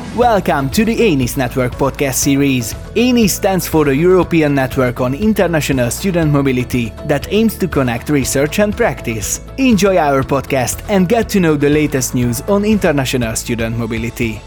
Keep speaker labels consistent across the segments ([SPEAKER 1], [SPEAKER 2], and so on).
[SPEAKER 1] Welcome to the ENIS Network podcast series. ENIS stands for the European Network on International Student Mobility that aims to connect research and practice. Enjoy our podcast and get to know the latest news on international student mobility.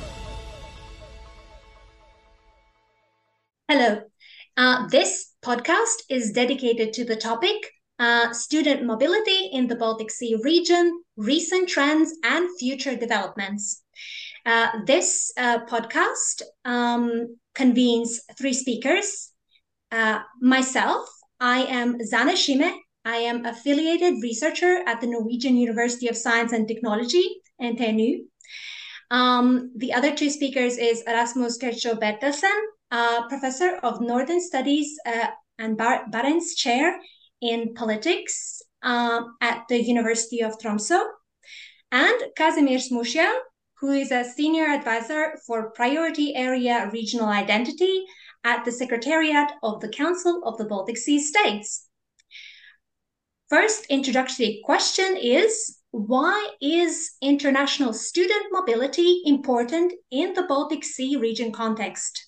[SPEAKER 2] Hello. This podcast is dedicated to the topic student mobility in the Baltic Sea region, recent trends and future developments. This podcast convenes three speakers. Myself, I am Zana Shime. I am affiliated researcher at the Norwegian University of Science and Technology, NTNU. The other two speakers is Rasmus Kercho Bertelsen, professor of Northern Studies and Barents Chair in Politics at the University of Tromsø, and Kazimir Smushel, who is a senior advisor for Priority Area Regional Identity at the Secretariat of the Council of the Baltic Sea States. First introductory question is, why is international student mobility important in the Baltic Sea region context?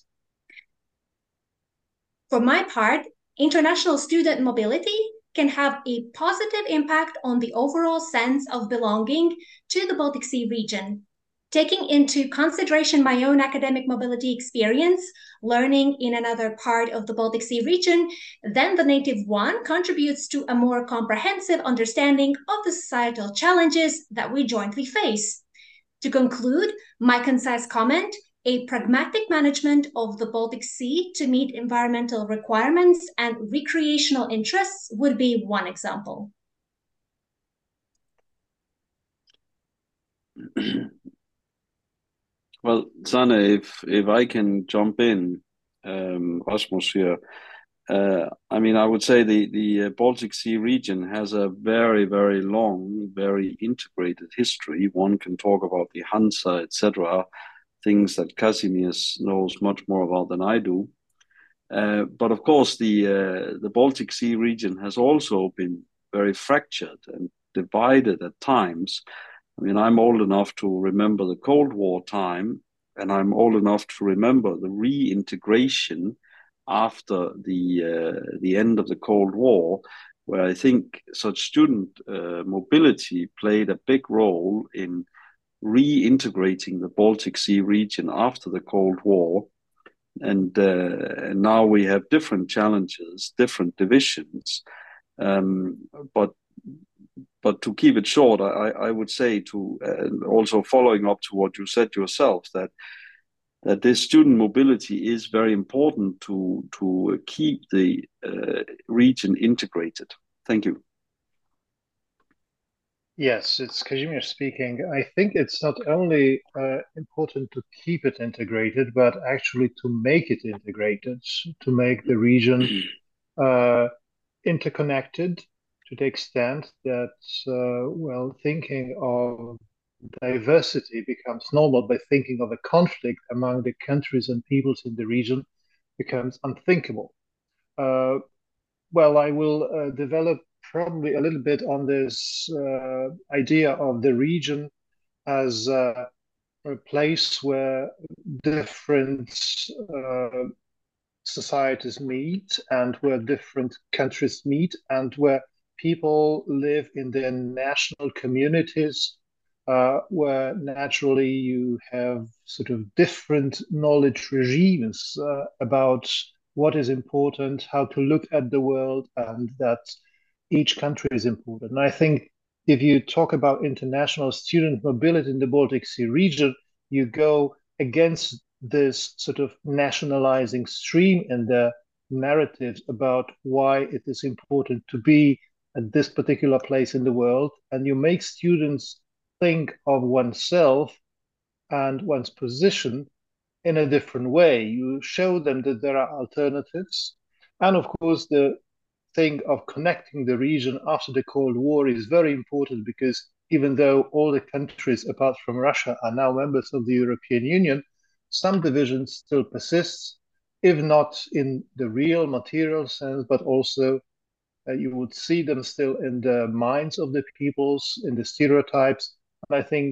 [SPEAKER 2] For my part, international student mobility can have a positive impact on the overall sense of belonging to the Baltic Sea region. Taking into consideration my own academic mobility experience, learning in another part of the Baltic Sea region than the native one contributes to a more comprehensive understanding of the societal challenges that we jointly face. To conclude, my concise comment, a pragmatic management of the Baltic Sea to meet environmental requirements and recreational interests would be one example.
[SPEAKER 3] Well, Zana, if I can jump in, Rasmus here. I would say the Baltic Sea region has a very, very long, very integrated history. One can talk about the Hansa, etc., things that Casimir knows much more about than I do. But of course, the Baltic Sea region has also been very fractured and divided at times. I'm old enough to remember the Cold War time, and I'm old enough to remember the reintegration after the end of the Cold War, where I think such student mobility played a big role in reintegrating the Baltic Sea region after the Cold War. And now we have different challenges, different divisions. But to keep it short, I would say to also following up to what you said yourself, that this student mobility is very important to keep the region integrated. Thank you.
[SPEAKER 4] Yes, it's Kazimir speaking. I think it's not only important to keep it integrated, but actually to make it integrated, to make the region interconnected to the extent that, thinking of diversity becomes normal, by thinking of a conflict among the countries and peoples in the region becomes unthinkable. I will develop probably a little bit on this idea of the region as a place where different societies meet and where different countries meet and where people live in their national communities, where naturally you have sort of different knowledge regimes about what is important, how to look at the world, and that each country is important. And I think if you talk about international student mobility in the Baltic Sea region, you go against this sort of nationalizing stream in the narratives about why it is important to be at this particular place in the world. And you make students think of oneself and one's position in a different way. You show them that there are alternatives. And of course, the thing of connecting the region after the Cold War is very important, because even though all the countries apart from Russia are now members of the European Union, some divisions still persist, if not in the real material sense, but also you would see them still in the minds of the peoples, in the stereotypes. And I think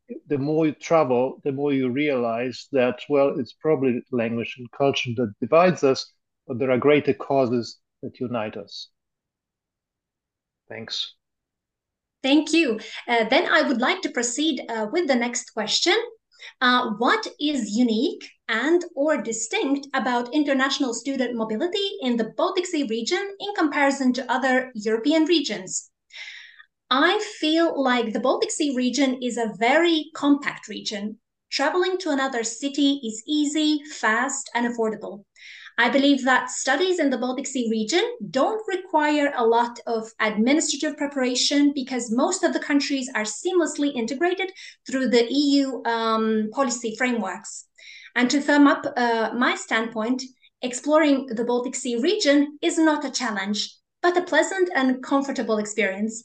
[SPEAKER 4] the more you travel, the more you realize that, well, it's probably language and culture that divides us, but there are greater causes that unite us. Thanks.
[SPEAKER 2] Thank you. Then I would like to proceed with the next question. What is unique and or distinct about international student mobility in the Baltic Sea region in comparison to other European regions? I feel like the Baltic Sea region is a very compact region. Traveling to another city is easy, fast, and affordable. I believe that studies in the Baltic Sea region don't require a lot of administrative preparation because most of the countries are seamlessly integrated through the EU policy frameworks. And to sum up my standpoint, exploring the Baltic Sea region is not a challenge, but a pleasant and comfortable experience.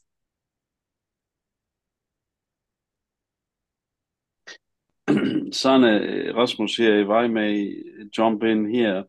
[SPEAKER 3] Sanne, Rasmus here, if I may jump in here.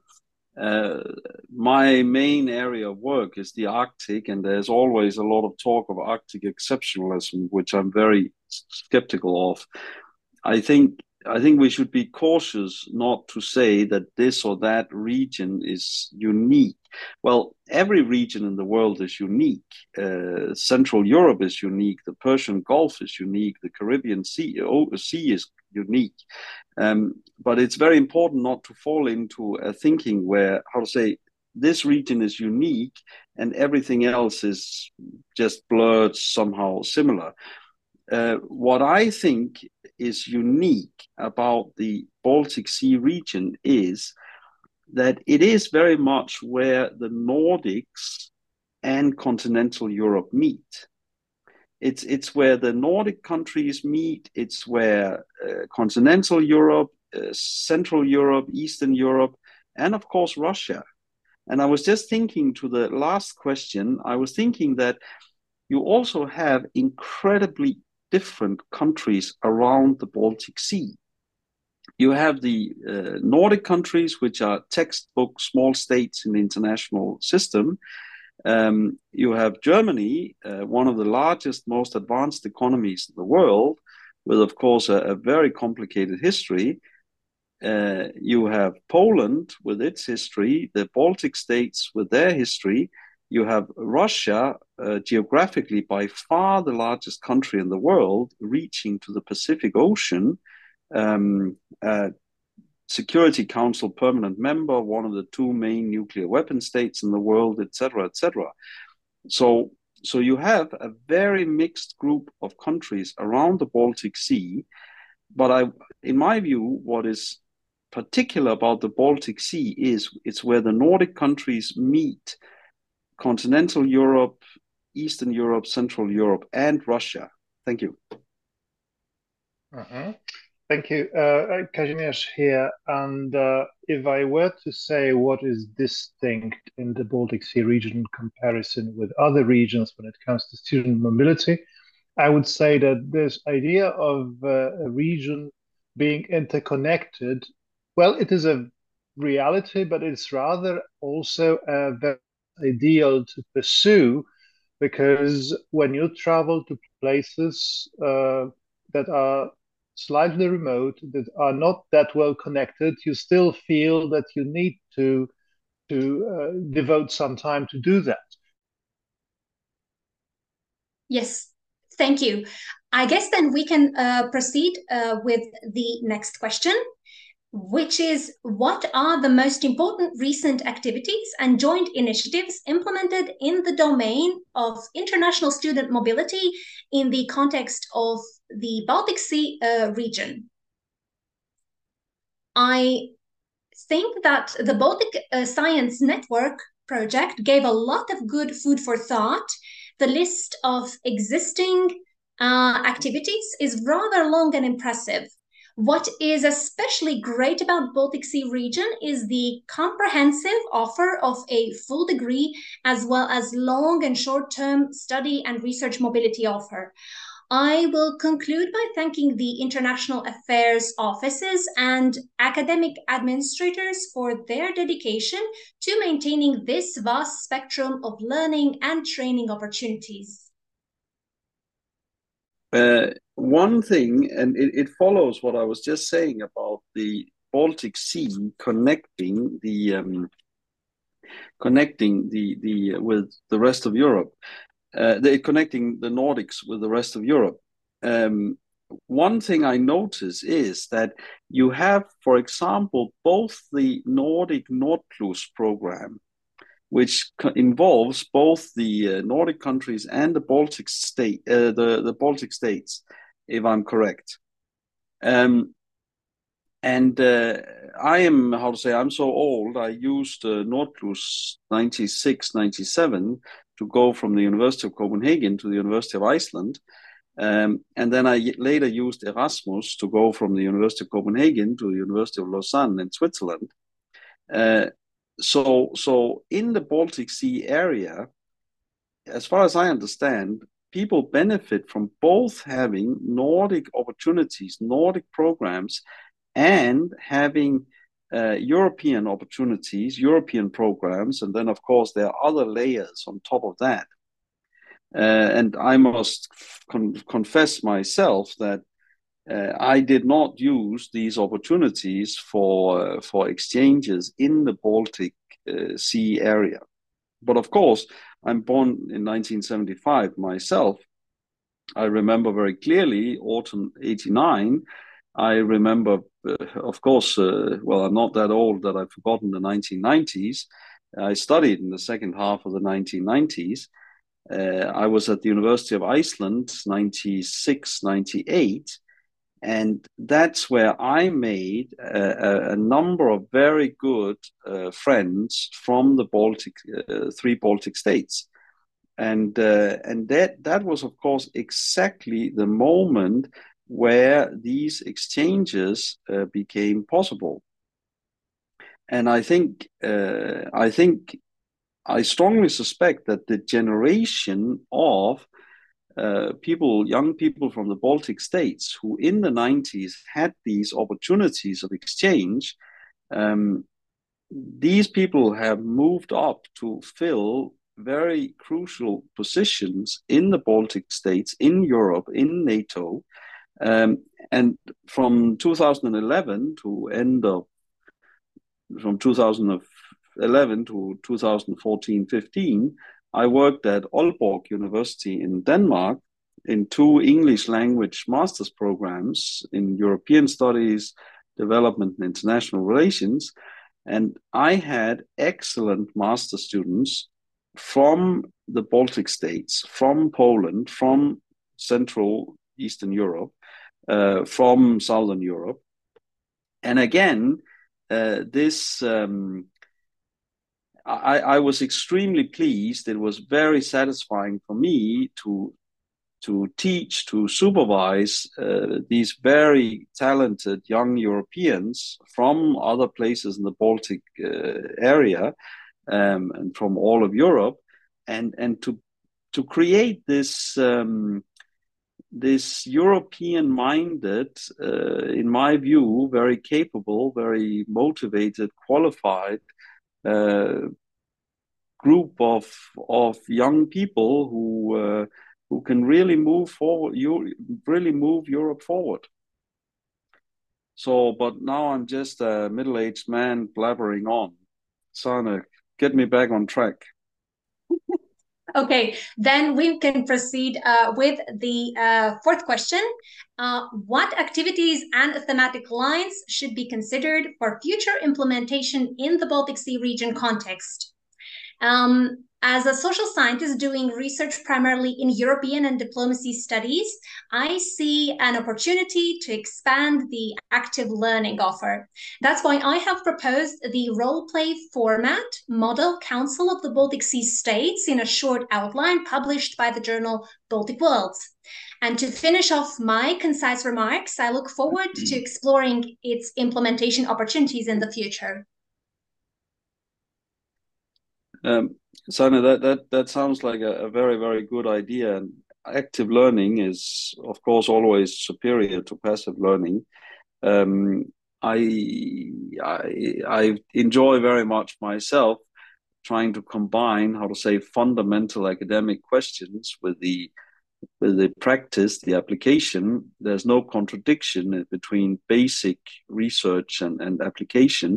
[SPEAKER 3] My main area of work is the Arctic, and there's always a lot of talk of Arctic exceptionalism, which I'm very skeptical of. I think we should be cautious not to say that this or that region is unique. Well, every region in the world is unique. Central Europe is unique. The Persian Gulf is unique. The Caribbean Sea is unique. But it's very important not to fall into a thinking where, how to say, this region is unique and everything else is just blurred, somehow similar. What I think is unique about the Baltic Sea region is that it is very much where the Nordics and continental Europe meet. It's where the Nordic countries meet. It's where continental Europe, Central Europe, Eastern Europe, and of course Russia. And I was just thinking to the last question, I was thinking that you also have incredibly different countries around the Baltic Sea. You have the Nordic countries, which are textbook small states in the international system. You have Germany, one of the largest, most advanced economies in the world, with, of course, a very complicated history. You have Poland with its history, the Baltic states with their history. You have Russia, geographically by far the largest country in the world, reaching to the Pacific Ocean. Security Council permanent member, one of the two main nuclear weapon states in the world, etc., etc. So you have a very mixed group of countries around the Baltic Sea. But in my view, what is particular about the Baltic Sea is it's where the Nordic countries meet continental Europe, Eastern Europe, Central Europe, and Russia. Thank you.
[SPEAKER 4] Thank you. Kazimierz here. And if I were to say what is distinct in the Baltic Sea region in comparison with other regions when it comes to student mobility, I would say that this idea of a region being interconnected, well, it is a reality, but it's rather also a very ideal to pursue, because when you travel to places that are slightly remote, that are not that well connected, you still feel that you need to devote some time to do that.
[SPEAKER 2] Yes, thank you. I guess then we can proceed with the next question, which is, what are the most important recent activities and joint initiatives implemented in the domain of international student mobility in the context of the Baltic Sea region? I think that the Baltic Science Network project gave a lot of good food for thought. The list of existing activities is rather long and impressive. What is especially great about Baltic Sea region is the comprehensive offer of a full degree as well as long and short-term study and research mobility offer. I will conclude by thanking the International Affairs offices and academic administrators for their dedication to maintaining this vast spectrum of learning and training opportunities.
[SPEAKER 3] One thing, and it follows what I was just saying about the Baltic Sea connecting the with the rest of Europe, connecting the Nordics with the rest of Europe. One thing I notice is that you have, for example, both the Nordic Nordplus program, which involves both the Nordic countries and the Baltic Baltic states, if I'm correct. And I am, how to say, I'm so old. I used Nordplus 96, 97 to go from the University of Copenhagen to the University of Iceland. And then I later used Erasmus to go from the University of Copenhagen to the University of Lausanne in Switzerland. So in the Baltic Sea area, as far as I understand, people benefit from both having Nordic opportunities, Nordic programs, and having European opportunities, European programs, and then of course there are other layers on top of that. And I must confess myself that I did not use these opportunities for exchanges in the Baltic Sea area. But of course, I'm born in 1975 myself. I remember very clearly autumn '89. I remember, of course, well, I'm not that old that I've forgotten the 1990s. I studied in the second half of the 1990s. I was at the University of Iceland, 96, 98. And that's where I made a number of very good friends from the Baltic, three Baltic states. And that was, of course, exactly the moment where these exchanges became possible. And I strongly suspect that the generation of young people from the Baltic states who in the 90s had these opportunities of exchange, these people have moved up to fill very crucial positions in the Baltic states, in Europe, in NATO. And from 2011 to end of, from 2011 to 2014-15, I worked at Aalborg University in Denmark in 2 English language master's programs in European Studies, Development and International Relations. And I had excellent master students from the Baltic states, from Poland, from Central Eastern Europe, from Southern Europe. And again, I was extremely pleased. It was very satisfying for me to teach, to supervise these very talented young Europeans from other places in the Baltic area and from all of Europe, and to create this this European-minded, in my view, very capable, very motivated, qualified group of young people who can really move forward, really move Europe forward. So, but now I'm just a middle-aged man blabbering on. Sanne, get me back on track.
[SPEAKER 2] Okay, then we can proceed with the fourth question. What activities and thematic lines should be considered for future implementation in the Baltic Sea region context? As a social scientist doing research primarily in European and diplomacy studies, I see an opportunity to expand the active learning offer. That's why I have proposed the role-play format, Model Council of the Baltic Sea States, in a short outline published by the journal Baltic Worlds. And to finish off my concise remarks, I look forward to exploring its implementation opportunities in the future.
[SPEAKER 3] Sanne, that sounds like a very, very good idea. And active learning is, of course, always superior to passive learning. I enjoy very much myself trying to combine, how to say, fundamental academic questions with the the practice, the application, there's no contradiction between basic research and application.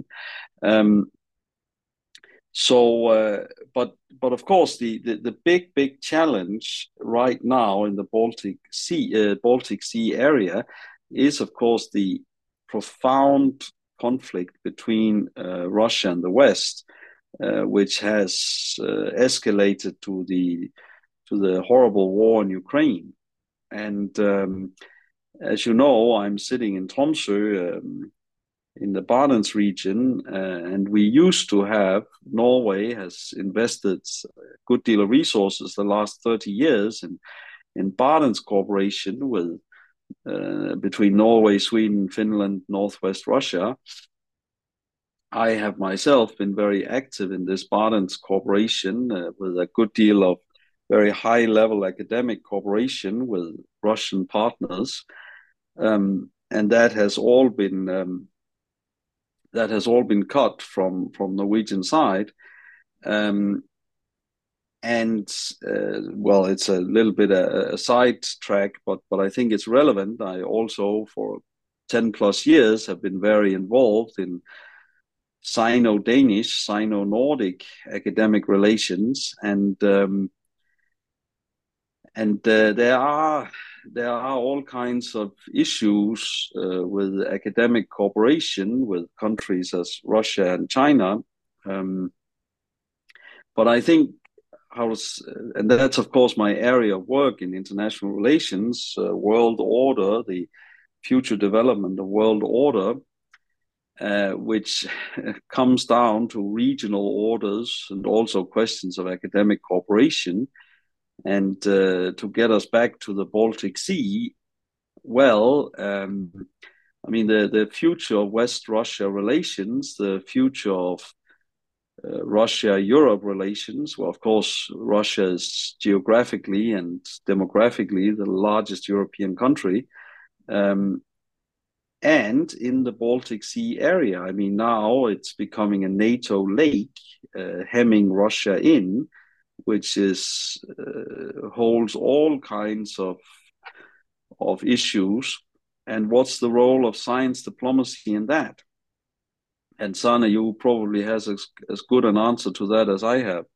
[SPEAKER 3] But of course, the big challenge right now in the Baltic Sea area is, of course, the profound conflict between Russia and the West, which has escalated to the horrible war in Ukraine. And as you know, I'm sitting in Tromsø, in the Barents region, and we used to have, Norway has invested a good deal of resources the last 30 years in Barents cooperation with between Norway, Sweden, Finland, Northwest Russia. I have myself been very active in this Barents cooperation with a good deal of very high-level academic cooperation with Russian partners, and that has all been cut from Norwegian side. Well, it's a little bit a side track, but I think it's relevant. I also, for 10 plus years, have been very involved in Sino-Danish, Sino-Nordic academic relations, and there are all kinds of issues with academic cooperation with countries as Russia and China. But I think and that's of course my area of work in international relations, world order, the future development of world order, which comes down to regional orders and also questions of academic cooperation. And to get us back to the Baltic Sea, well, I mean, the future of West-Russia relations, the future of Russia-Europe relations, well, of course, Russia is geographically and demographically the largest European country. And in the Baltic Sea area, I mean, now it's becoming a NATO lake, hemming Russia in, which is holds all kinds of issues. And what's the role of science diplomacy in that? And Sanne, you probably has as good an answer to that as I have.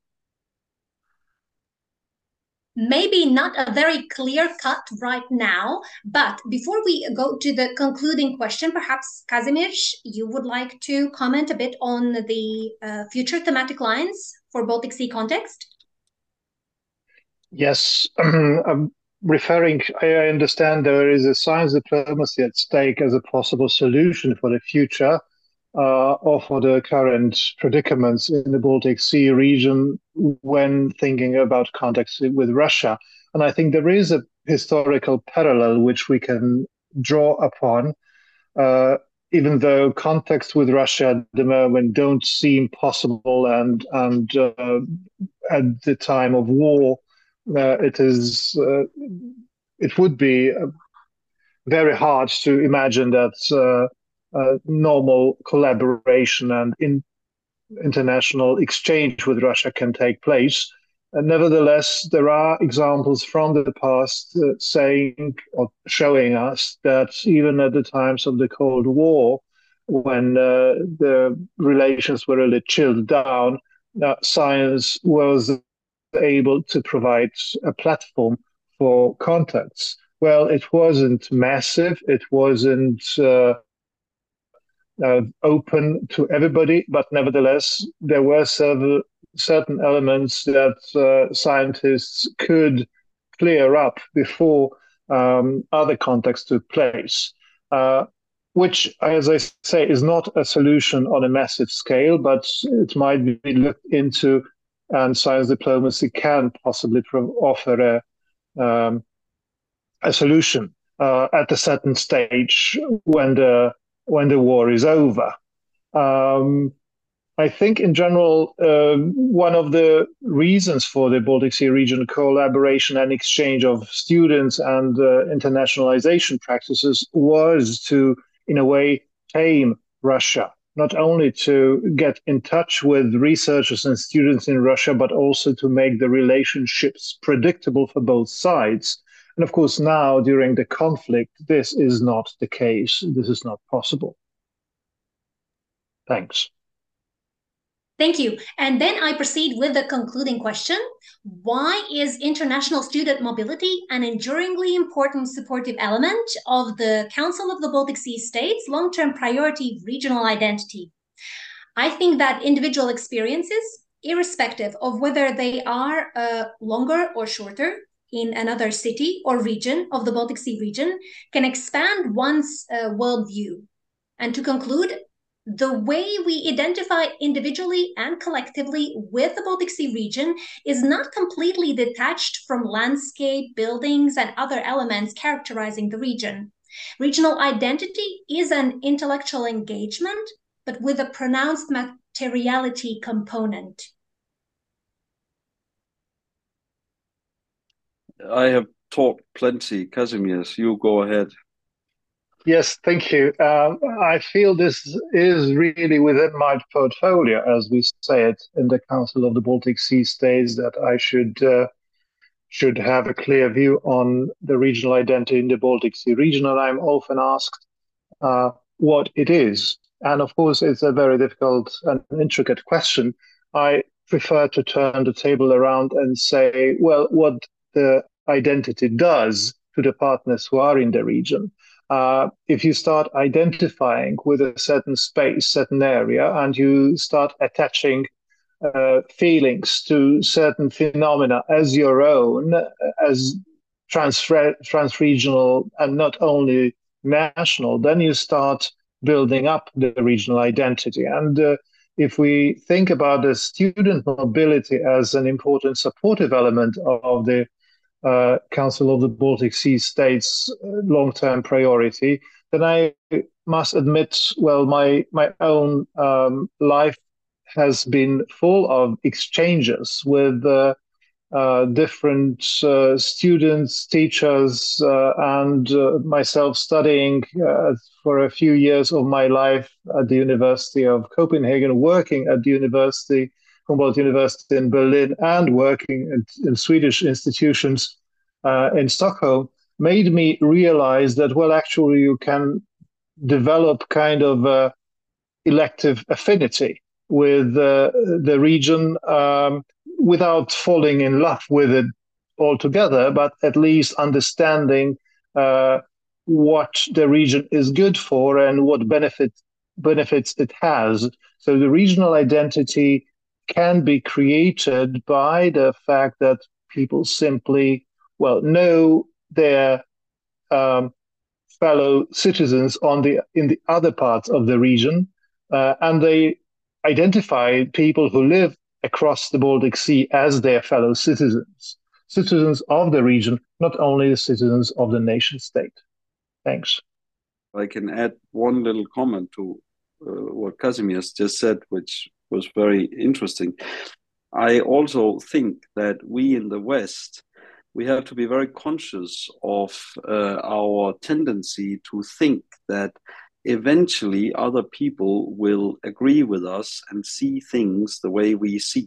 [SPEAKER 2] Maybe not a very clear cut right now, but before we go to the concluding question, perhaps Kazimierz, you would like to comment a bit on the future thematic lines for Baltic Sea context?
[SPEAKER 4] Yes, I'm referring, I understand there is a science diplomacy at stake as a possible solution for the future or for the current predicaments in the Baltic Sea region when thinking about context with Russia. And I think there is a historical parallel which we can draw upon, even though context with Russia at the moment don't seem possible, and at the time of war, it would be very hard to imagine that normal collaboration and international exchange with Russia can take place. Nevertheless, there are examples from the past saying or showing us that even at the times of the Cold War, when the relations were really chilled down, science was able to provide a platform for contacts. Well, it wasn't massive, it wasn't open to everybody, but nevertheless, there were certain elements that scientists could clear up before other contacts took place, which, as I say, is not a solution on a massive scale, but it might be looked into, and science diplomacy can possibly offer a solution at a certain stage when the war is over. I think in general, one of the reasons for the Baltic Sea region collaboration and exchange of students and internationalization practices was to, in a way, tame Russia, not only to get in touch with researchers and students in Russia, but also to make the relationships predictable for both sides. And of course, now during the conflict, this is not the case. This is not possible. Thanks.
[SPEAKER 2] Thank you. And then I proceed with the concluding question. Why is international student mobility an enduringly important supportive element of the Council of the Baltic Sea States' long-term priority regional identity? I think that individual experiences, irrespective of whether they are longer or shorter in another city or region of the Baltic Sea region, can expand one's worldview. And to conclude, the way we identify individually and collectively with the Baltic Sea region is not completely detached from landscape, buildings, and other elements characterizing the region. Regional identity is an intellectual engagement, but with a pronounced materiality component.
[SPEAKER 3] I have talked plenty. Kazimierz, you go ahead.
[SPEAKER 4] Yes, thank you. I feel this is really within my portfolio, as we say it in the Council of the Baltic Sea States, that I should have a clear view on the regional identity in the Baltic Sea region. And I'm often asked what it is. And of course, it's a very difficult and intricate question. I prefer to turn the table around and say, well, what the identity does to the partners who are in the region. If you start identifying with a certain space, certain area, and you start attaching feelings to certain phenomena as your own, as trans-regional and not only national, then you start building up the regional identity. And if we think about the student mobility as an important supportive element of the Council of the Baltic Sea States long-term priority, then I must admit, well, my own life has been full of exchanges with different students, teachers, and myself studying for a few years of my life at the University of Copenhagen, working at the University, Humboldt University in Berlin, and working in Swedish institutions in Stockholm, made me realize that, well, actually, you can develop kind of elective affinity with the region without falling in love with it altogether, but at least understanding what the region is good for and what benefits it has. So the regional identity can be created by the fact that people simply, well, know their fellow citizens in the other parts of the region, and they identify people who live across the Baltic Sea as their fellow citizens, citizens of the region, not only the citizens of the nation state. Thanks.
[SPEAKER 3] I can add one little comment to what Kazimierz just said, which was very interesting. I also think that we in the West, we have to be very conscious of our tendency to think that eventually other people will agree with us and see things the way we see.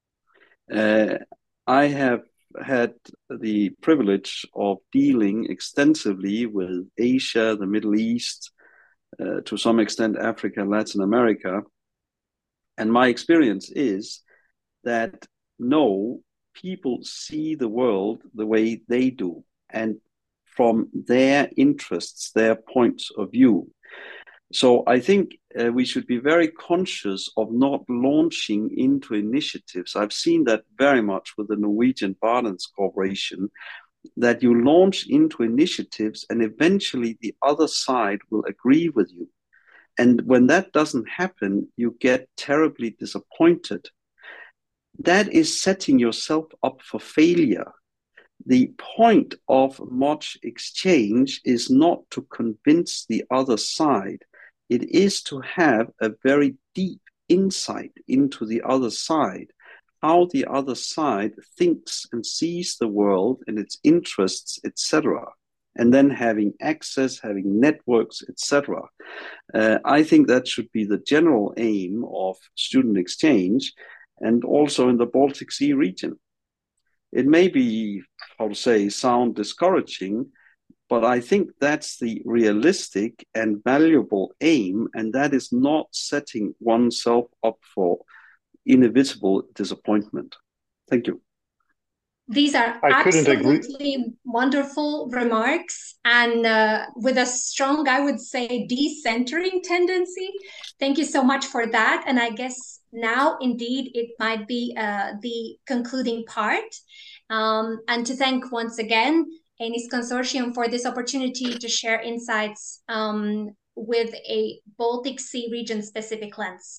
[SPEAKER 3] I have had the privilege of dealing extensively with Asia, the Middle East, to some extent Africa, Latin America. And my experience is that no, people see the world the way they do and from their interests, their points of view. So I think we should be very conscious of not launching into initiatives. I've seen that very much with the Norwegian Barents Corporation, that you launch into initiatives and eventually the other side will agree with you. And when that doesn't happen, you get terribly disappointed. That is setting yourself up for failure. The point of much exchange is not to convince the other side. It is to have a very deep insight into the other side, how the other side thinks and sees the world and its interests, etc. And then having access, having networks, etc. I think that should be the general aim of student exchange, and also in the Baltic Sea region. It may be, how to say, sound discouraging, but I think that's the realistic and valuable aim, and that is not setting oneself up for inevitable disappointment. Thank you.
[SPEAKER 2] These are
[SPEAKER 4] I couldn't agree.
[SPEAKER 2] absolutely wonderful remarks, and with a strong, I would say, decentering tendency. Thank you so much for that. And I guess now, indeed, it might be the concluding part. And to thank once again ENIS Consortium for this opportunity to share insights with a Baltic Sea region specific lens.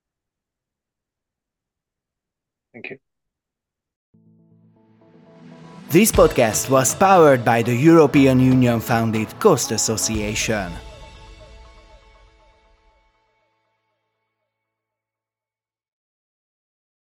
[SPEAKER 4] Thank you.
[SPEAKER 1] This podcast was powered by the European Union-founded COST Association.